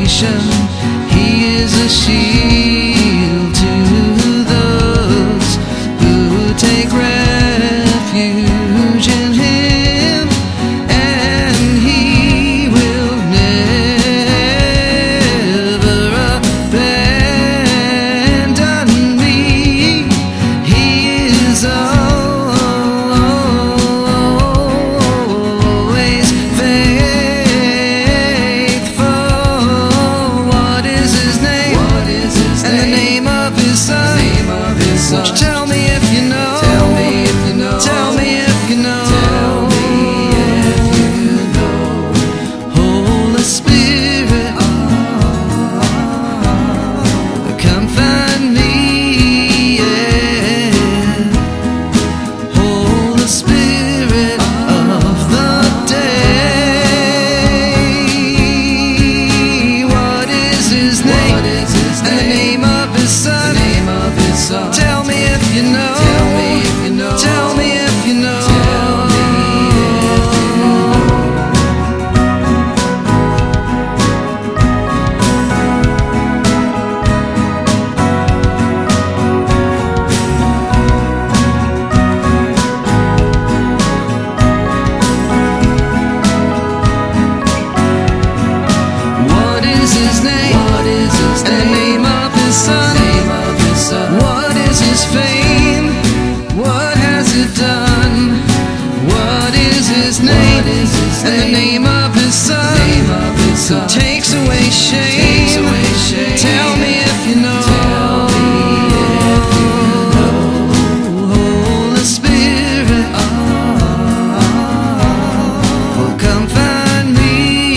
salvation. He is a shield to those who take refuge in Him, and He will never abandon me. He is always faithful. What is His name? And the name of His Son. Won't you tell me if you know? Tell me if you know. Tell me if you know. Tell me if you know. Holy Spirit, come find me. Yeah. Holy Spirit of the day. What is His name? And the name of His Son. Tell me if you know. Tell me if you know. Tell me if you know. What is His name? And the name of His Son. What is His fame? What has it done? What is His name? And the name of His Son. Who takes away shame? Tell me if you know. Holy Spirit, oh, come find me.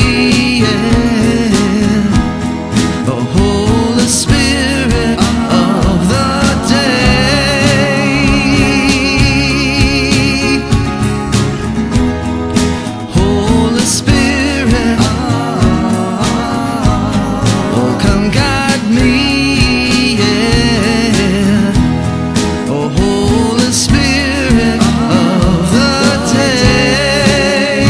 Yeah. Oh, Holy Spirit of the day. Holy Spirit, oh, come guide me. Yeah. Oh, Holy Spirit of the day.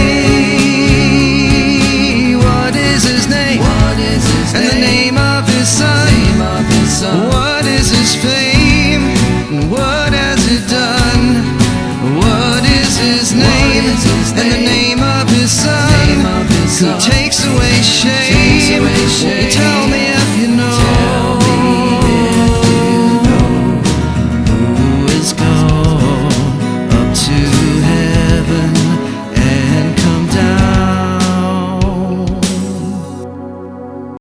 What is His name? And the name of His Son. What is His fame? What has it done? What is His name? And the name of His Son. Who takes away shame? Tell me